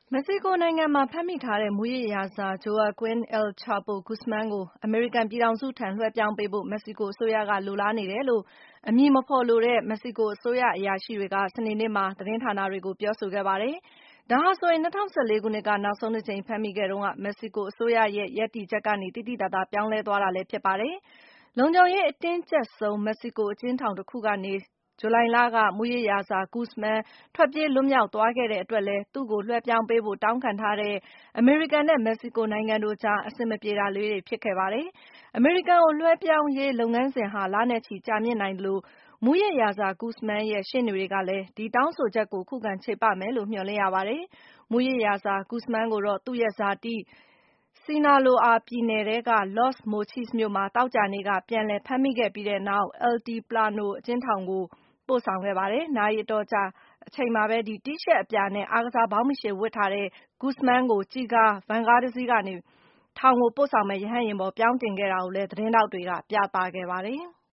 မက္ကဆီကိုနိုင်ငံမှာဖမ်းမိထားတဲ့မူးယစ်ရာဇာ Joaquin El Chapo Guzman ကိုအမေရိကန်ပြည်ထောင်စုထံလွှဲပြောင်းပေးဖို့ မက္ကဆီကိုအစိုးရကလိုလားနေတယ်လို့ အမည်မဖော်လိုတဲ့ မက္ကဆီကိုအစိုးရအရာရှိတွေက စနေနေ့မှာ သတင်းဌာနတွေကိုပြောဆိုခဲ့ပါတယ်။ ဒါဟာဆိုရင် 2014 ခုနှစ်က နောက်ဆုံးတကြိမ်ဖမ်းမိခဲ့တုန်းက မက္ကဆီကိုအစိုးရရဲ့ရပ်တည်ချက်ကနေ သိသိသာသာပြောင်းလဲသွားတာလည်းဖြစ်ပါတယ်။ လုံခြုံရေးအတင်းကျပ်ဆုံး မက္ကဆီကိုအကျဉ်းထောင်တခုကနေ ဇူလိုင်လက မူးယစ်ရာဇာ Guzman ထွက်ပြေးလွတ်မြောက်သွားခဲ့တဲ့အတွက်လည်း သူ့ကိုလွှဲပြောင်းပေးဖို့တောင်းခံထားတဲ့ အမေရိကန်နဲ့ မက္ကဆီကိုနိုင်ငံတို့ကြား အဆင်မပြေတာလေးတွေဖြစ်ခဲ့ပါတယ်။ အမေရိကန်ကိုလွှဲပြောင်းရေးလုပ်ငန်းစဉ်ဟာ လနဲ့ချီကြာမြင့်နိုင်သလို မူးယစ်ရာဇာ Guzman ရဲ့ရှေ့နေတွေကလည်း ဒီတောင်းဆိုချက်ကို ခုခံချေပမယ်လို့ မျှော်လင့်ရပါတယ်။ မူးယစ်ရာဇာ Guzman ကိုတော့ သူ့ရဲ့ဇာတိ Sinaloa ပြည်နယ်ထဲက Los Mochis မြို့မှာ သောကြာနေ့က ပြန်လည်ဖမ်းမိခဲ့ပြီးနောက် Altiplano အကျဉ်းထောင်ကို ပို့ဆောင်ခဲ့ပါတယ်။ နာရီအတော်ကြာအချိန်မှာပဲ တီရှပ်အပြာနဲ့ အားကစားဘောင်းဘီရှည်ဝတ်ထားတဲ့ Guzman ကို ကျည်ကာဗန်ကားတစီးကနေ ထောင်ကိုပို့ဆောင်မယ့် ရဟတ်ယာဉ်ပေါ်ပြောင်းတင်ခဲ့တာကိုလည်း သတင်းထောက်တွေက ပြသခဲ့ပါတယ်။